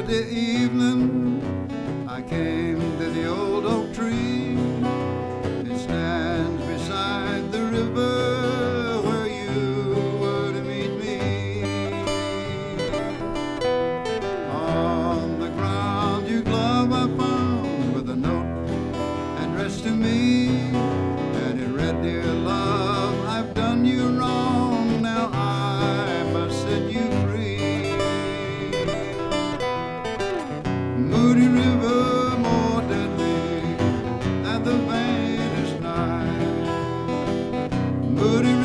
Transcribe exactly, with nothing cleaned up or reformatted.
Thursday evening, I came to the old oak tree. It stands beside the river where you were to meet me. On the ground your glove I found with a note addressed to me, and it read, "Dear love, I've done you wrong, now I must set you free." Moody river, more deadly than the vainest night. Moody